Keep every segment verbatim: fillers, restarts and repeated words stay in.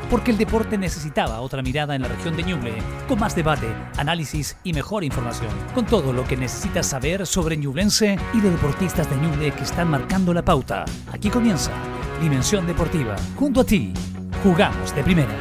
porque el deporte necesitaba otra mirada en la región de Ñuble, con más debate, análisis y mejor información, con todo lo que necesitas saber sobre ñublense y de deportistas de Ñuble que están marcando la pauta. Aquí comienza Dimensión Deportiva, junto a ti, jugamos de primera.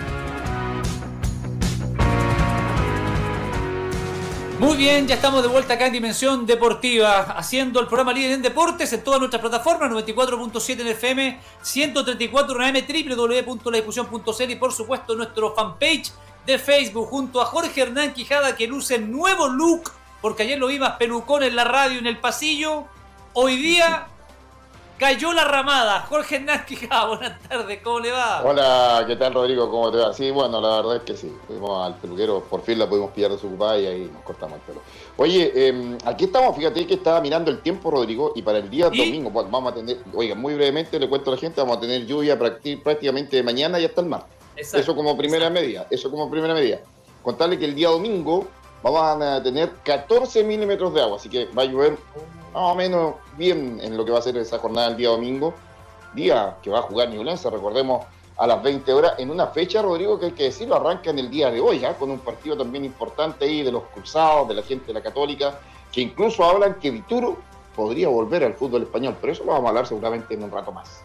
Muy bien, ya estamos de vuelta acá en Dimensión Deportiva, haciendo el programa líder en deportes en todas nuestras plataformas, noventa y cuatro punto siete en F M, ciento treinta y cuatro en A M, doble u doble u doble u punto la discusión punto c l y por supuesto nuestro fanpage de Facebook, junto a Jorge Hernán Quijada, que luce el nuevo look, porque ayer lo vi más pelucón en la radio, en el pasillo. Hoy día cayó la ramada. Jorge Hernán Quijada, buenas tardes, ¿cómo le va? Hola, ¿qué tal, Rodrigo? ¿Cómo te va? Sí, bueno, la verdad es que sí. Fuimos al peluquero, por fin la pudimos pillar desocupada y ahí nos cortamos el pelo. Oye, eh, aquí estamos, fíjate que estaba mirando el tiempo, Rodrigo, y para el día ¿Y? domingo, bueno, vamos a tener, oiga, muy brevemente le cuento a la gente, vamos a tener lluvia prácticamente de mañana y hasta el martes. Exacto. Eso como primera Exacto. medida, eso como primera medida. Contarle que el día domingo vamos a tener catorce milímetros de agua, así que va a llover más o menos bien en lo que va a ser esa jornada del día domingo, día que va a jugar Ñublense, recordemos, a las veinte horas, en una fecha, Rodrigo, que hay que decirlo, arranca en el día de hoy, ¿eh? Con un partido también importante ahí de los cruzados, de la gente de la Católica, que incluso hablan que Vituro podría volver al fútbol español, pero eso lo vamos a hablar seguramente en un rato más.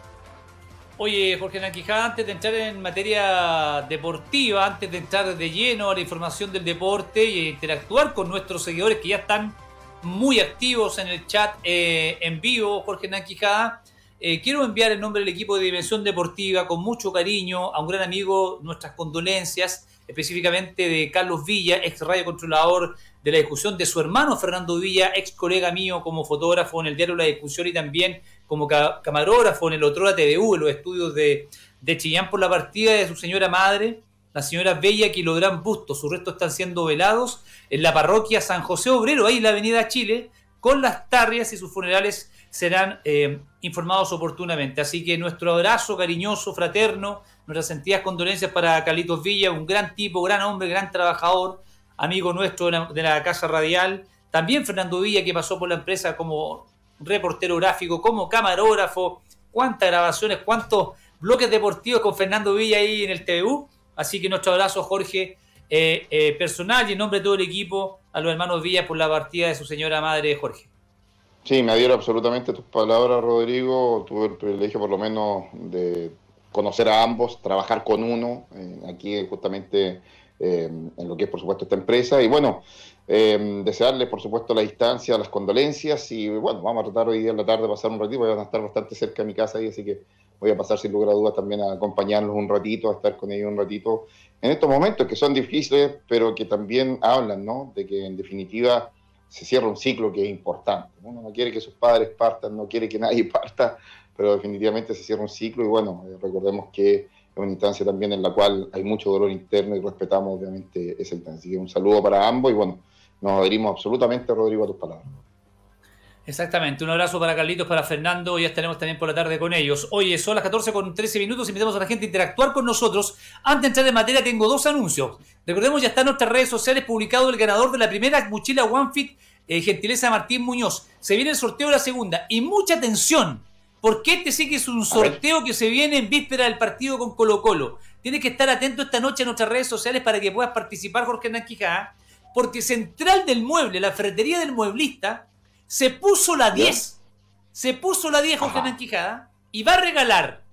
Oye, Jorge Hernán Quijada, antes de entrar en materia deportiva, antes de entrar de lleno a la información del deporte y interactuar con nuestros seguidores que ya están muy activos en el chat eh, en vivo, Jorge Hernán Quijada, eh, quiero enviar en nombre del equipo de Dimensión Deportiva con mucho cariño a un gran amigo nuestras condolencias, específicamente de Carlos Villa, ex radiocontrolador de La Discusión, de su hermano Fernando Villa, ex colega mío como fotógrafo en el diario La Discusión y también como ca- camarógrafo en el Otrora T V U, en los estudios de, de Chillán, por la partida de su señora madre, la señora Bella Quilográn Bustos. Sus restos están siendo velados en la parroquia San José Obrero, ahí en la avenida Chile, con las tarrias, y sus funerales serán eh, informados oportunamente. Así que nuestro abrazo cariñoso, fraterno, nuestras sentidas condolencias para Carlitos Villa, un gran tipo, gran hombre, gran trabajador, amigo nuestro de la, de la Casa Radial. También Fernando Villa, que pasó por la empresa como reportero gráfico, como camarógrafo. Cuántas grabaciones, cuántos bloques deportivos con Fernando Villa ahí en el T V U. Así que nuestro abrazo, Jorge, eh, eh, personal y en nombre de todo el equipo, a los hermanos Villa por la partida de su señora madre, Jorge. Sí, me adhiero absolutamente a tus palabras, Rodrigo. Tuve el privilegio, por lo menos, de conocer a ambos, trabajar con uno, eh, aquí justamente eh, en lo que es, por supuesto, esta empresa. Y bueno, eh, desearles, por supuesto, la distancia, las condolencias. Y bueno, vamos a tratar hoy día en la tarde de pasar un ratito, voy a estar bastante cerca de mi casa ahí, así que voy a pasar sin lugar a dudas también a acompañarlos un ratito, a estar con ellos un ratito en estos momentos que son difíciles, pero que también hablan, ¿no? De que en definitiva se cierra un ciclo que es importante. Uno no quiere que sus padres partan, no quiere que nadie parta, pero definitivamente se cierra un ciclo y bueno, eh, recordemos que es una instancia también en la cual hay mucho dolor interno y respetamos obviamente esa instancia. Así que un saludo para ambos y bueno, nos adherimos absolutamente, Rodrigo, a tus palabras. Exactamente, un abrazo para Carlitos, para Fernando, ya estaremos también por la tarde con ellos. Oye, son las catorce con trece minutos, invitamos a la gente a interactuar con nosotros. Antes de entrar en materia tengo dos anuncios. Recordemos, ya está en nuestras redes sociales publicado el ganador de la primera mochila OneFit, eh, gentileza de Martín Muñoz. Se viene el sorteo de la segunda, y mucha atención, porque este sí que es un sorteo que se viene en víspera del partido con Colo Colo. Tienes que estar atento esta noche a nuestras redes sociales para que puedas participar, Jorge Hernán Quijada, porque Central del Mueble, la ferretería del mueblista, se puso la diez. Se puso la diez, Jorge Hernán Quijada, y va a regalar.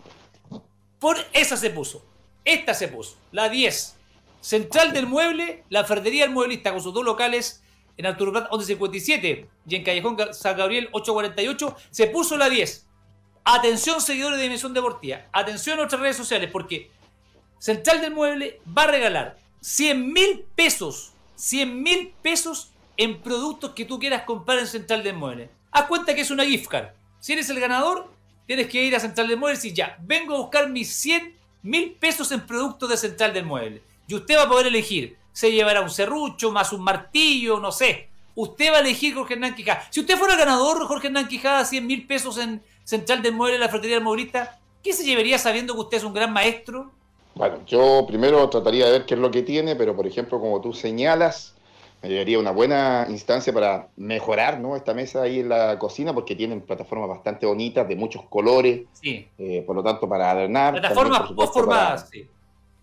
Por esa se puso. Esta se puso. La diez. Central del Mueble, la ferretería del mueblista, con sus dos locales en Arturo Prat once cincuenta y siete y en Callejón San Gabriel ocho cuarenta y ocho. Se puso la diez. Atención, seguidores de Dimensión Deportiva. Atención a nuestras redes sociales, porque Central del Mueble va a regalar cien mil pesos. cien mil pesos en productos que tú quieras comprar en Central del Mueble. Haz cuenta que es una gift card. Si eres el ganador, tienes que ir a Central del Mueble y decir, ya, vengo a buscar mis cien mil pesos en productos de Central del Mueble. Y usted va a poder elegir. Se llevará un serrucho, más un martillo, no sé. Usted va a elegir, Jorge Hernán Quijada. Si usted fuera ganador, Jorge Hernán Quijada, cien mil pesos en Central del Mueble, la ferretería del movilista, ¿qué se llevaría sabiendo que usted es un gran maestro? Bueno, yo primero trataría de ver qué es lo que tiene, pero por ejemplo, como tú señalas, me llevaría una buena instancia para mejorar, ¿no?, esta mesa ahí en la cocina, porque tienen plataformas bastante bonitas, de muchos colores, sí. eh, por lo tanto, para adornar. Plataformas también, por post formadas, para... sí.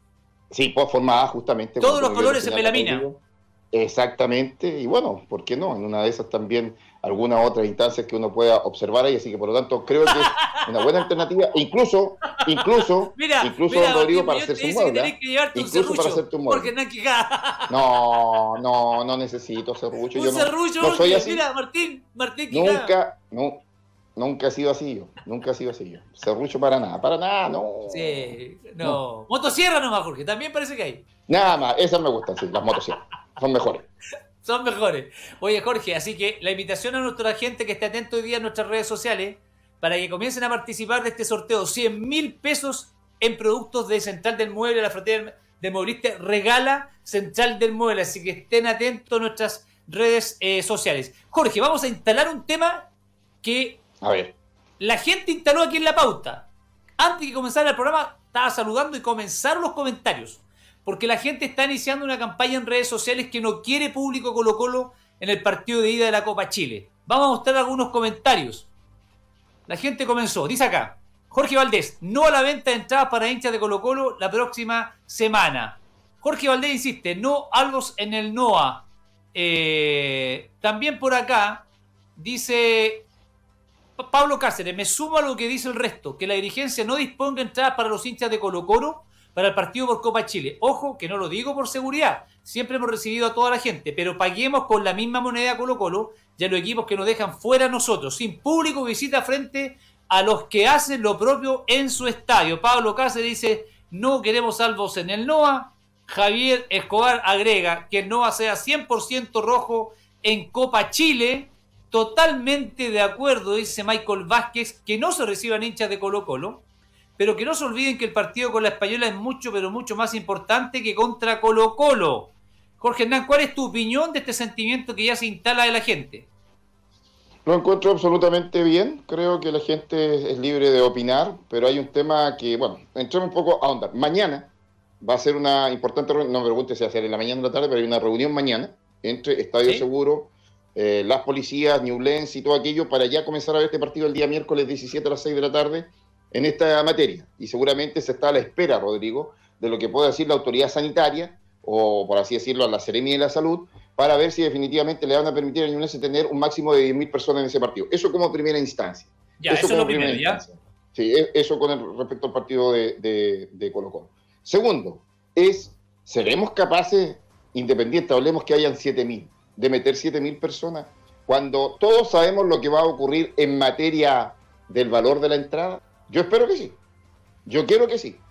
Sí, pues formada justamente. Todos los colores en melamina. Exactamente, y bueno, ¿por qué no? En una de esas también algunas otras instancias que uno pueda observar ahí, así que por lo tanto creo que es una buena alternativa, incluso, incluso, mira, incluso mira, Rodrigo, para Martín hacer su Muñoz te mueble, dice que tenés que llevarte un incluso serrucho, para hacerte un mueble. Porque no hay que quejar. No, no, no necesito serrucho. Un Yo no, serrucho, no soy así. mira, Martín, Martín Nunca, no, nunca he sido así yo, nunca he sido así yo. Serrucho para nada, para nada, no. Sí, no. no. Motosierra nomás, Jorge, también parece que hay. Nada más, esas me gustan, sí, las motosierras, son mejores. Son mejores. Oye, Jorge, así que la invitación a nuestra gente que esté atento hoy día en nuestras redes sociales para que comiencen a participar de este sorteo. cien mil pesos en productos de Central del Mueble, la frontera del Movilista regala Central del Mueble. Así que estén atentos a nuestras redes eh, sociales. Jorge, vamos a instalar un tema que a ver. La gente instaló aquí en la pauta. Antes de comenzar el programa, estaba saludando y comenzaron los comentarios. Porque la gente está iniciando una campaña en redes sociales que no quiere público Colo-Colo en el partido de ida de la Copa Chile. Vamos a mostrar algunos comentarios. La gente comenzó. Dice acá, Jorge Valdés, no a la venta de entradas para hinchas de Colo-Colo la próxima semana. Jorge Valdés insiste, no algo en el N O A. Eh, también por acá dice Pablo Cáceres, me sumo a lo que dice el resto, que la dirigencia no disponga entradas para los hinchas de Colo-Colo para el partido por Copa Chile. Ojo, que no lo digo por seguridad. Siempre hemos recibido a toda la gente, pero paguemos con la misma moneda Colo-Colo y a los equipos que nos dejan fuera nosotros, sin público visita frente a los que hacen lo propio en su estadio. Pablo Cáceres dice, no queremos salvos en el N O A. Javier Escobar agrega que el N O A sea cien por ciento rojo en Copa Chile. Totalmente de acuerdo, dice Michael Vázquez, que no se reciban hinchas de Colo-Colo. Pero que no se olviden que el partido con la Española es mucho, pero mucho más importante que contra Colo-Colo. Jorge Hernán, ¿cuál es tu opinión de este sentimiento que ya se instala de la gente? Lo encuentro absolutamente bien. Creo que la gente es libre de opinar, pero hay un tema que, bueno, entremos un poco a ahondar. Mañana va a ser una importante reunión, no me pregunte si va a ser en la mañana o en la tarde, pero hay una reunión mañana entre Estadio ¿Sí? Seguro, eh, las policías, Ñublense y todo aquello, para ya comenzar a ver este partido el día miércoles diecisiete a las seis de la tarde, en esta materia, y seguramente se está a la espera, Rodrigo, de lo que pueda decir la autoridad sanitaria, o por así decirlo, a la Seremia de la Salud, para ver si definitivamente le van a permitir a Ñublense tener un máximo de diez mil personas en ese partido. Eso como primera instancia. Ya, eso, eso como es lo primero, instancia. ¿Ya? Sí, eso con el, respecto al partido de, de, de Colo-Colo. Segundo, es, ¿seremos capaces, independiente, hablemos que hayan siete mil, de meter siete mil personas, cuando todos sabemos lo que va a ocurrir en materia del valor de la entrada? Yo espero que sí. Yo quiero que sí.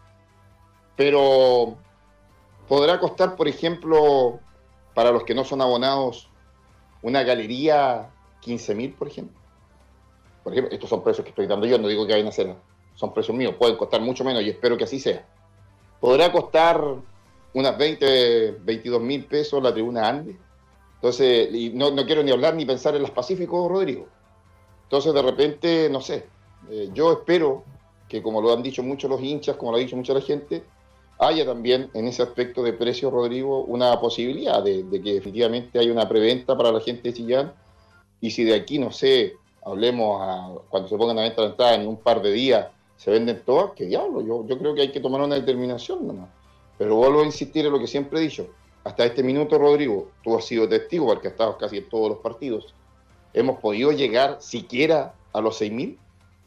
Pero podrá costar, por ejemplo, para los que no son abonados, una galería quince mil, por ejemplo. Por ejemplo, estos son precios que estoy dando yo, no digo que vayan a ser, son precios míos, pueden costar mucho menos y espero que así sea. Podrá costar unas veinte, veintidós mil pesos la tribuna Andes. Entonces, y no, no quiero ni hablar ni pensar en las Pacíficos, Rodrigo. Entonces, de repente, no sé. Eh, yo espero que, como lo han dicho muchos los hinchas, como lo ha dicho mucha la gente, haya también en ese aspecto de precio, Rodrigo, una posibilidad de, de que definitivamente haya una preventa para la gente de Chillán. Y si de aquí, no sé, hablemos a, cuando se pongan a venta la entrada en un par de días, se venden todas, que diablo, yo, yo creo que hay que tomar una determinación nomás. Pero vuelvo a insistir en lo que siempre he dicho. Hasta este minuto, Rodrigo, tú has sido testigo, porque has estado casi en todos los partidos. ¿Hemos podido llegar siquiera a los seis mil?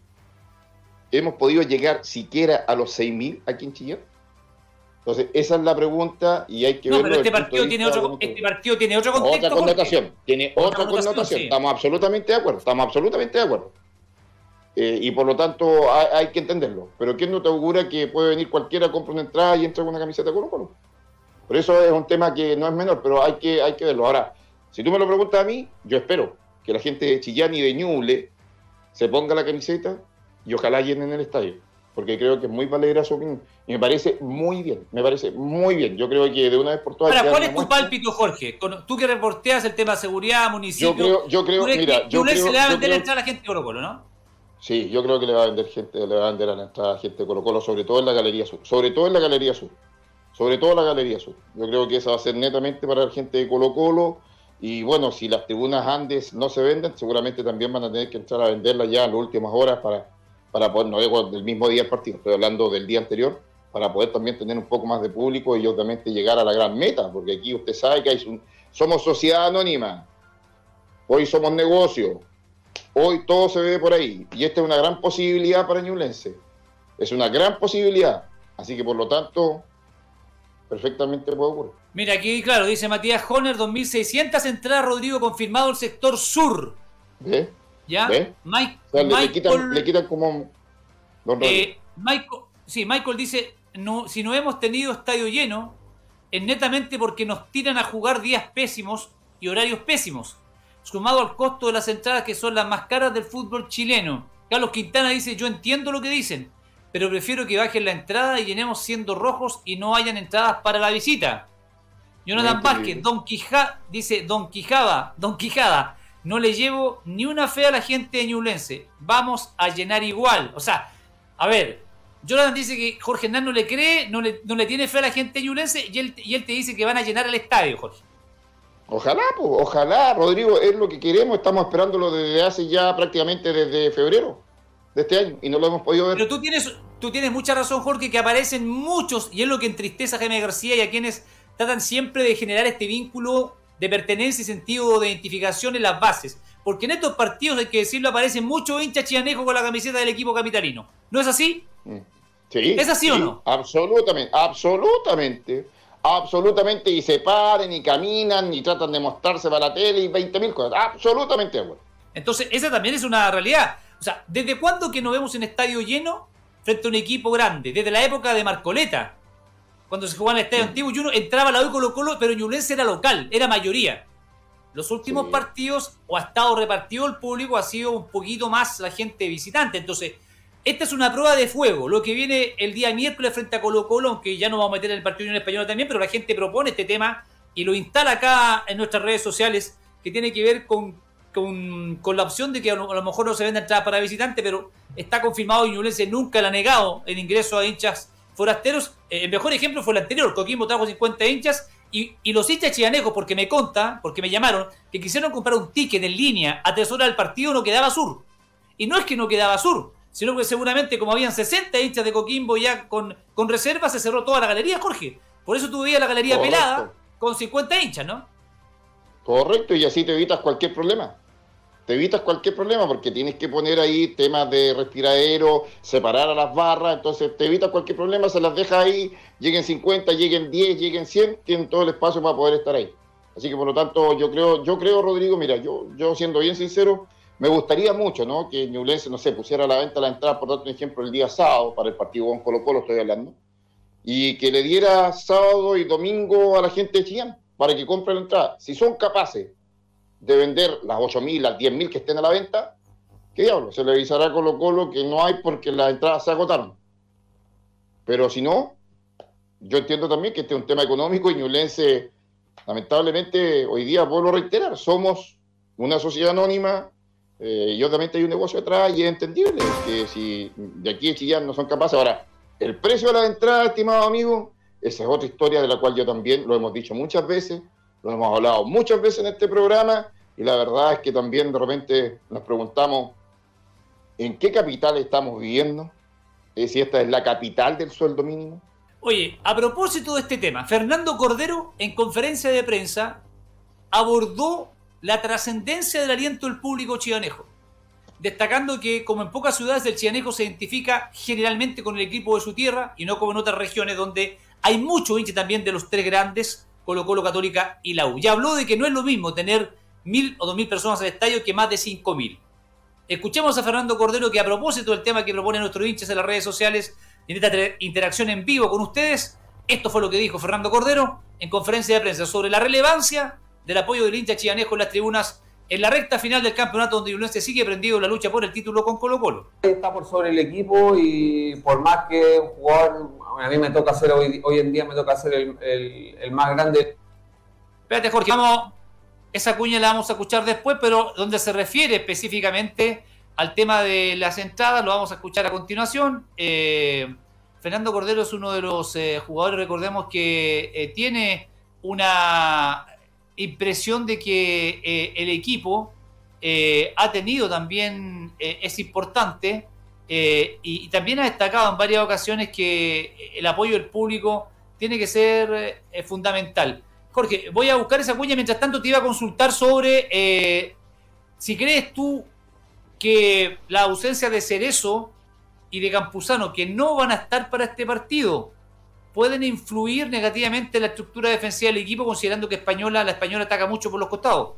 ¿Hemos podido llegar siquiera a los seis mil aquí en Chillán? Entonces, esa es la pregunta y hay que no, verlo. Pero este partido, tiene otro, este partido tiene otro contexto. Otra connotación. Jorge. Tiene otra, otra connotación. connotación. Sí. Estamos absolutamente de acuerdo. Estamos absolutamente de acuerdo. Eh, y por lo tanto, hay, hay que entenderlo. Pero ¿quién no te augura que puede venir cualquiera, compra una entrada y entra con una camiseta de Colo-Colo? Por eso es un tema que no es menor, pero hay que, hay que verlo. Ahora, si tú me lo preguntas a mí, yo espero que la gente de Chillán y de Ñuble se ponga la camiseta y ojalá llenen el estadio, porque creo que es muy valedera su opinión. Y me parece muy bien, me parece muy bien. Yo creo que de una vez por todas... Ahora, ¿cuál es tu pálpito, Jorge? Tú que reporteas el tema de seguridad, municipio... Yo creo, yo creo, mira... yo creo, se le va a vender creo, la entrada a la gente de Colo-Colo, ¿no? Sí, yo creo que le va a vender gente, le va a vender a la entrada a la gente de Colo-Colo, sobre todo en la Galería Sur. Sobre todo en la Galería Sur. Sobre todo en la Galería Sur. Yo creo que esa va a ser netamente para la gente de Colo-Colo. Y bueno, si las tribunas Andes no se venden, seguramente también van a tener que entrar a venderlas ya en las últimas horas para... para poder, no digo del mismo día del partido, estoy hablando del día anterior, para poder también tener un poco más de público y obviamente llegar a la gran meta, porque aquí usted sabe que hay un, somos sociedad anónima, hoy somos negocio, hoy todo se ve por ahí, y esta es una gran posibilidad para Ñublense, es una gran posibilidad, así que por lo tanto, perfectamente puede ocurrir. Mira, aquí claro, dice Matías Honer, dos mil seiscientas entradas, Rodrigo, confirmado el sector sur. ¿Ve? ¿Ya? ¿Ve? Mike, o sea, le, Michael, le, quitan, le quitan como... Don eh, Michael, sí, Michael dice, no, si no hemos tenido estadio lleno, es netamente porque nos tiran a jugar días pésimos y horarios pésimos, sumado al costo de las entradas que son las más caras del fútbol chileno. Carlos Quintana dice, yo entiendo lo que dicen, pero prefiero que bajen la entrada y llenemos siendo rojos y no hayan entradas para la visita. Jonathan Vázquez, Don Quijada, dice Don Quijada, Don Quijada, no le llevo ni una fe a la gente de Ñublense, vamos a llenar igual. O sea, a ver, Jonathan dice que Jorge Hernán no le cree, no le, no le tiene fe a la gente de Ñublense y él, y él te dice que van a llenar el estadio, Jorge. Ojalá, pues, ojalá, Rodrigo, es lo que queremos, estamos esperándolo desde hace ya prácticamente desde febrero de este año y no lo hemos podido ver. Pero tú tienes, tú tienes mucha razón, Jorge, que aparecen muchos, y es lo que entristece a Jaime García y a quienes tratan siempre de generar este vínculo de pertenencia y sentido de identificación en las bases. Porque en estos partidos, hay que decirlo, aparecen muchos hinchas chianejos con la camiseta del equipo capitalino. ¿No es así? Sí. ¿Es así sí, o no? Absolutamente, absolutamente, absolutamente. Y se paren y caminan y tratan de mostrarse para la tele y veinte mil cosas. Absolutamente de acuerdo. Entonces, esa también es una realidad. O sea, ¿desde cuándo que nos vemos en estadio lleno frente a un equipo grande? Desde la época de Marcoleta, cuando se jugaba en el estadio sí. antiguo y uno entraba a la U Colo Colo, pero Ñublense era local, era mayoría. Los últimos sí. partidos, o ha estado repartido el público, ha sido un poquito más la gente visitante. Entonces, esta es una prueba de fuego. Lo que viene el día miércoles frente a Colo Colo, aunque ya nos vamos a meter en el partido Unión Española también, pero la gente propone este tema y lo instala acá en nuestras redes sociales, que tiene que ver con, con, con la opción de que a lo, a lo mejor no se venda entrada para visitante, pero está confirmado y Ñublense nunca le ha negado el ingreso a hinchas forasteros. Eh, el mejor ejemplo fue el anterior. Coquimbo trajo cincuenta hinchas y, y los hinchas chianejos, porque me conta, porque me llamaron, que quisieron comprar un ticket en línea a tres horas del partido, no quedaba sur. Y no es que no quedaba sur, sino que seguramente como habían sesenta hinchas de Coquimbo ya con, con reservas, se cerró toda la galería, Jorge. Por eso tú veías la galería Correcto. pelada con cincuenta hinchas, ¿no? Correcto, y así te evitas cualquier problema. Te evitas cualquier problema porque tienes que poner ahí temas de respiradero, separar a las barras, entonces te evitas cualquier problema, se las deja ahí, lleguen cincuenta, lleguen diez, lleguen cien, tienen todo el espacio para poder estar ahí. Así que por lo tanto yo creo, yo creo Rodrigo, mira, yo, yo siendo bien sincero, me gustaría mucho, ¿no? Que Ñublense, no sé, pusiera a la venta la entrada, por darte un ejemplo, el día sábado, para el partido con Colo Colo estoy hablando, y que le diera sábado y domingo a la gente de Chillán, para que compre la entrada. Si son capaces de vender las ocho mil, las diez mil que estén a la venta, ¿qué diablo? Se le avisará a Colo Colo que no hay porque las entradas se agotaron. Pero si no, yo entiendo también que este es un tema económico y Ñublense, lamentablemente, hoy día, vuelvo a reiterar, somos una sociedad anónima eh, y obviamente hay un negocio atrás y es entendible que si de aquí a Chillán no son capaces. Ahora, el precio de la entrada, estimado amigo, esa es otra historia de la cual yo también lo hemos dicho muchas veces, lo hemos hablado muchas veces en este programa y la verdad es que también de repente nos preguntamos ¿en qué capital estamos viviendo? Eh, si esta es la capital del sueldo mínimo. Oye, a propósito de este tema, Fernando Cordero en conferencia de prensa abordó la trascendencia del aliento del público chianejo, destacando que como en pocas ciudades el chianejo se identifica generalmente con el equipo de su tierra y no como en otras regiones donde hay mucho hincha también de los tres grandes, Colo Colo, Católica y la U. Ya habló de que no es lo mismo tener mil o dos mil personas al estadio que más de cinco mil. Escuchemos a Fernando Cordero que a propósito del tema que proponen nuestros hinchas en las redes sociales, en esta interacción en vivo con ustedes, esto fue lo que dijo Fernando Cordero en conferencia de prensa sobre la relevancia del apoyo del hincha chianejo en las tribunas en la recta final del campeonato donde Ñublense sigue prendido en la lucha por el título con Colo Colo. Está por sobre el equipo y por más que un jugador, a mí me toca hacer hoy, hoy en día me toca hacer el, el, el más grande. Espérate, Jorge, vamos, esa cuña la vamos a escuchar después, pero donde se refiere específicamente al tema de las entradas, lo vamos a escuchar a continuación. Eh, Fernando Cordero es uno de los eh, jugadores, recordemos, que eh, tiene una impresión de que eh, el equipo eh, ha tenido también, eh, es importante, Eh, y, y también ha destacado en varias ocasiones que el apoyo del público tiene que ser eh, fundamental. Jorge, voy a buscar esa cuña. Mientras tanto te iba a consultar sobre eh, si crees tú que la ausencia de Cerezo y de Campuzano, que no van a estar para este partido, pueden influir negativamente en la estructura defensiva del equipo, considerando que Española, la Española ataca mucho por los costados.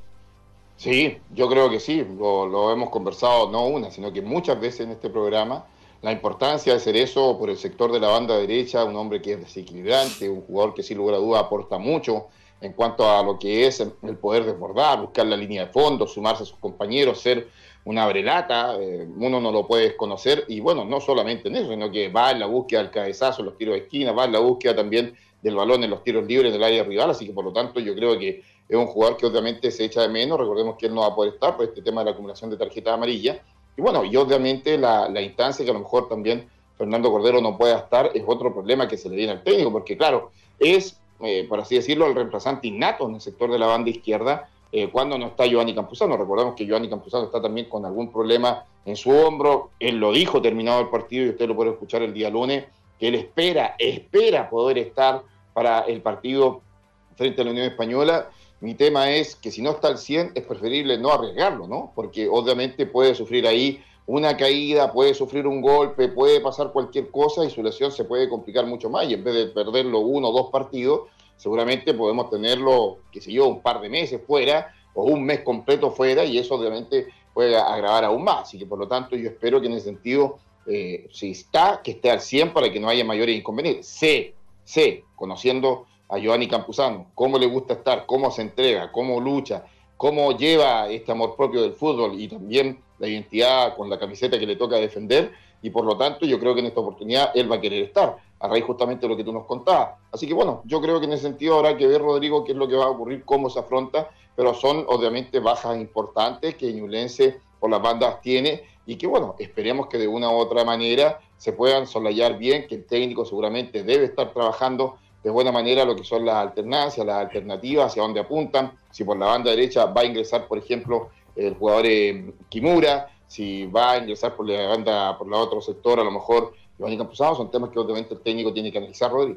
Sí, yo creo que sí, lo, lo hemos conversado no una, sino que muchas veces en este programa, la importancia de Cerezo por el sector de la banda derecha, un hombre que es desequilibrante, un jugador que sin lugar a duda aporta mucho en cuanto a lo que es el poder desbordar, buscar la línea de fondo, sumarse a sus compañeros, ser una abrelata, eh, uno no lo puede desconocer, y bueno, no solamente en eso, sino que va en la búsqueda del cabezazo, en los tiros de esquina, va en la búsqueda también del balón en los tiros libres del área rival, así que por lo tanto yo creo que es un jugador que obviamente se echa de menos. Recordemos que él no va a poder estar por este tema de la acumulación de tarjetas amarillas, y bueno, y obviamente la, la instancia que a lo mejor también Fernando Cordero no pueda estar es otro problema que se le viene al técnico, porque claro, es, eh, por así decirlo, el reemplazante innato en el sector de la banda izquierda, Eh, cuando no está Giovanni Campuzano. Recordemos que Giovanni Campuzano está también con algún problema en su hombro. Él lo dijo terminado el partido, y usted lo puede escuchar el día lunes, que él espera, espera poder estar para el partido frente a la Unión Española. Mi tema es que si no está al cien, es preferible no arriesgarlo, ¿no? Porque obviamente puede sufrir ahí una caída, puede sufrir un golpe, puede pasar cualquier cosa y su lesión se puede complicar mucho más, y en vez de perderlo uno o dos partidos, seguramente podemos tenerlo, qué sé yo, un par de meses fuera o un mes completo fuera, y eso obviamente puede agravar aún más. Así que por lo tanto yo espero que en ese sentido, eh, si está, que esté al cien para que no haya mayores inconvenientes. Sé, sé, conociendo a Giovanni Campuzano, cómo le gusta estar, cómo se entrega, cómo lucha, cómo lleva este amor propio del fútbol y también la identidad con la camiseta que le toca defender, y por lo tanto yo creo que en esta oportunidad él va a querer estar, a raíz justamente de lo que tú nos contabas. Así que bueno, yo creo que en ese sentido habrá que ver, Rodrigo, qué es lo que va a ocurrir, cómo se afronta, pero son obviamente bajas importantes que Ñublense por las bandas tiene, y que bueno, esperemos que de una u otra manera se puedan solayar bien, que el técnico seguramente debe estar trabajando de buena manera lo que son las alternancias, las alternativas, hacia dónde apuntan, si por la banda derecha va a ingresar, por ejemplo, el jugador eh, Kimura, si va a ingresar por la banda, por la otro sector, a lo mejor Giovanni Campuzano. Son temas que obviamente el técnico tiene que analizar, Rodrigo.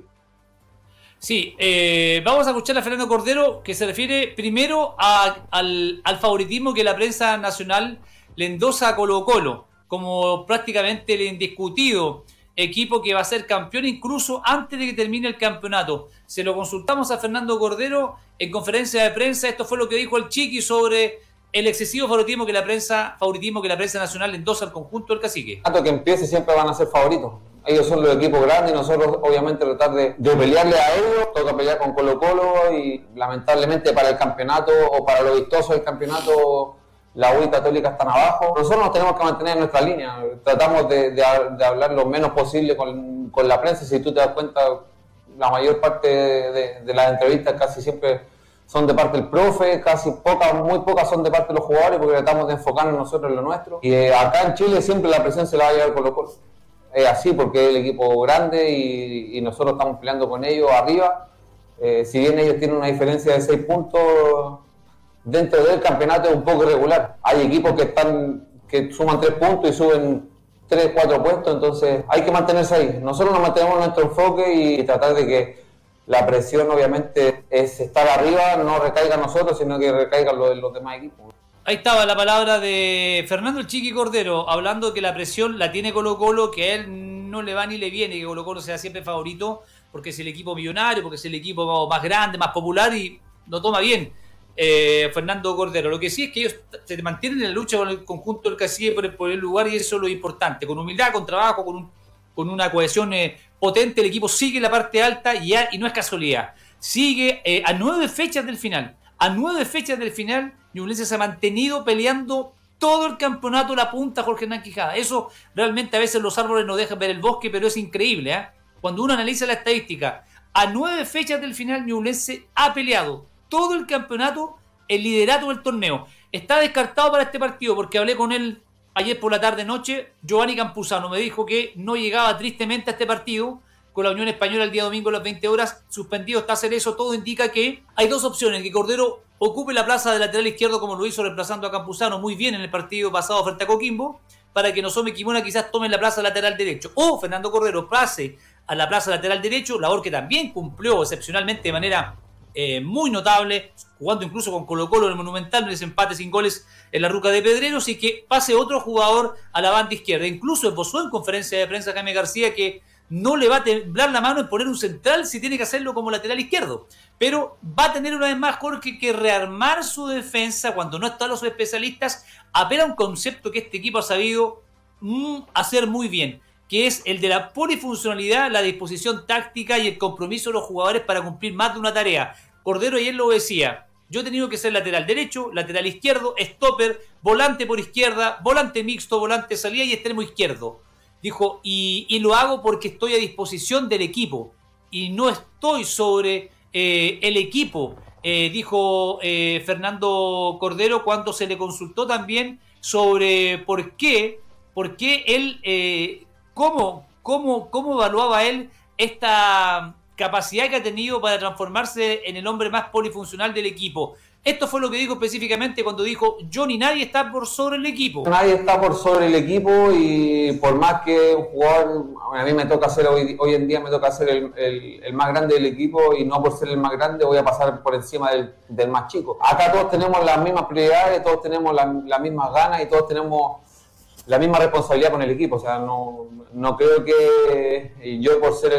Sí, eh, vamos a escuchar a Fernando Cordero, que se refiere primero a, al, al favoritismo que la prensa nacional le endosa a Colo Colo, como prácticamente el indiscutido equipo que va a ser campeón incluso antes de que termine el campeonato. Se lo consultamos a Fernando Cordero en conferencia de prensa. Esto fue lo que dijo el Chiqui sobre el excesivo favoritismo que la prensa, favoritismo que la prensa nacional endosa al conjunto del Cacique. Tanto que empiece siempre van a ser favoritos. Ellos son los equipos grandes y nosotros obviamente tratar de, de pelearle a ellos. Toca pelear con Colo Colo y lamentablemente para el campeonato o para lo vistoso del campeonato la U y Católica están abajo. Nosotros nos tenemos que mantener en nuestra línea. Tratamos de, de, de hablar lo menos posible con, con la prensa. Si tú te das cuenta, la mayor parte de, de las entrevistas casi siempre son de parte del profe, casi pocas, muy pocas son de parte de los jugadores, porque tratamos de enfocarnos nosotros en lo nuestro. Y eh, acá en Chile siempre la presión se la va a llevar Colo Colo. Es así porque es el equipo grande y, y nosotros estamos peleando con ellos arriba. Eh, si bien ellos tienen una diferencia de seis puntos, dentro del campeonato es un poco irregular. Hay equipos que están que suman tres puntos y suben tres, cuatro puestos, entonces hay que mantenerse ahí. Nosotros nos mantenemos en nuestro enfoque y tratar de que la presión obviamente es estar arriba, no recaiga en nosotros, sino que recaiga en los, los demás equipos. Ahí estaba la palabra de Fernando el Chiqui Cordero, hablando de que la presión la tiene Colo Colo, que a él no le va ni le viene que Colo Colo sea siempre favorito, porque es el equipo millonario, porque es el equipo más grande, más popular y lo toma bien eh, Fernando Cordero. Lo que sí es que ellos se mantienen en la lucha con el conjunto del Cacique por el, por el lugar, y eso es lo importante, con humildad, con trabajo, con, un, con una cohesión eh, potente. El equipo sigue en la parte alta y, ya, y no es casualidad, sigue eh, a nueve fechas del final. A nueve fechas del final, Ñublense se ha mantenido peleando todo el campeonato la punta Jorge Hernán Quijada. Eso realmente a veces los árboles no dejan ver el bosque, pero es increíble, ¿eh? Cuando uno analiza la estadística, a nueve fechas del final Ñublense ha peleado todo el campeonato, el liderato del torneo. Está descartado para este partido porque hablé con él ayer por la tarde-noche. Giovanni Campuzano me dijo que no llegaba tristemente a este partido con la Unión Española el día domingo a las veinte horas. Suspendido está Cerezo. Todo indica que hay dos opciones: que Cordero ocupe la plaza de lateral izquierdo como lo hizo reemplazando a Campuzano muy bien en el partido pasado frente a Coquimbo, para que Nozomi Kimura quizás tome la plaza lateral derecho. O Fernando Cordero pase a la plaza lateral derecho, labor que también cumplió excepcionalmente de manera eh, muy notable, jugando incluso con Colo Colo en el Monumental, en ese empate sin goles en la Ruca de Pedreros, y que pase otro jugador a la banda izquierda. Incluso esbozó en conferencia de prensa Jaime García que no le va a temblar la mano en poner un central si tiene que hacerlo como lateral izquierdo. Pero va a tener una vez más, Jorge, que rearmar su defensa cuando no están los especialistas. Apela a un concepto que este equipo ha sabido mm, hacer muy bien, que es el de la polifuncionalidad, la disposición táctica y el compromiso de los jugadores para cumplir más de una tarea. Cordero ayer lo decía, yo he tenido que ser lateral derecho, lateral izquierdo, stopper, volante por izquierda, volante mixto, volante salida y extremo izquierdo. Dijo, y, y lo hago porque estoy a disposición del equipo y no estoy sobre eh, el equipo, eh, dijo eh, Fernando Cordero cuando se le consultó también sobre por qué, por qué él, eh, cómo, cómo, cómo evaluaba él esta capacidad que ha tenido para transformarse en el hombre más polifuncional del equipo. Esto fue lo que dijo específicamente cuando dijo, yo ni nadie está por sobre el equipo. Nadie está por sobre el equipo y por más que un jugador, a mí me toca ser hoy, hoy en día me toca ser el, el, el más grande del equipo y no por ser el más grande voy a pasar por encima del, del más chico. Acá todos tenemos las mismas prioridades, todos tenemos la, las mismas ganas y todos tenemos la misma responsabilidad con el equipo. O sea, no, no creo que yo por ser el